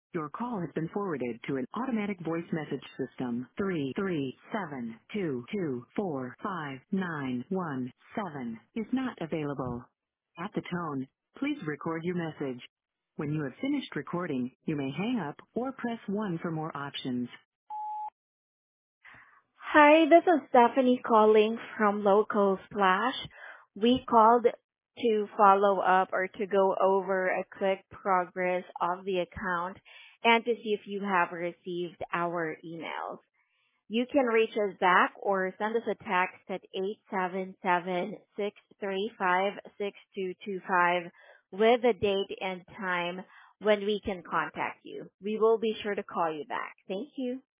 Your call has been forwarded to an automatic voice message system. 337-224-5917 is not available. At the tone, please record your message. When you have finished recording, you may hang up or press 1 for more options. Hi, this is Stephanie calling from Local Splash. We called to follow up or to go over a quick progress of the account and to see if you have received our emails. You can reach us back or send us a text at 877-635-6225 with a date and time when we can contact you. We will be sure to call you back. Thank you.